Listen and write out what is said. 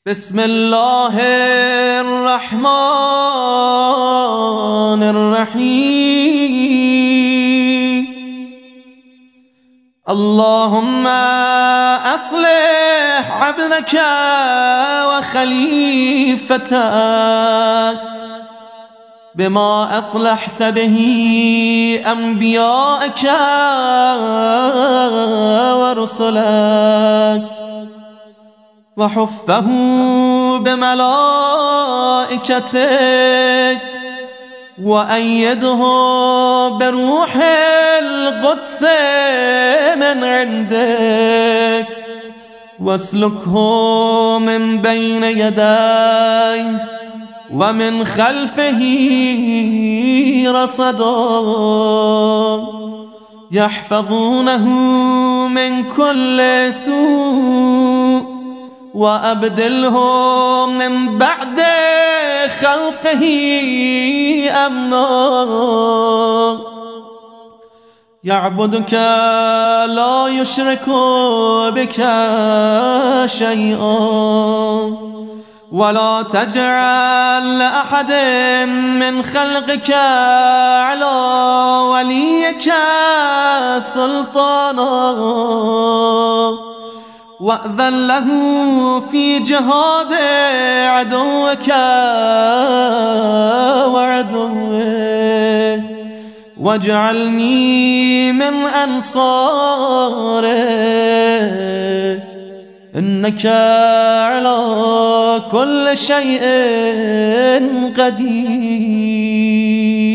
بسم الله الرحمن الرحيم. اللهم أصلح عبدك وخليفتك بما أصلحت به أنبياءك ورسلك، وحفه بملائكتك، وأيده بروح القدس من عندك، واسلكه من بين يديه ومن خلفه رصدا، يحفظونه من كل سوء، وأبدله من بعد خوفه أمنا، يعبدك لا يشرك بك شيئا، ولا تجعل لأحد من خلقك على وليك سلطانا، وأذن له في جهاد عدوك وعدوه، واجعلني من أنصاره، إنك على كل شيء قدير.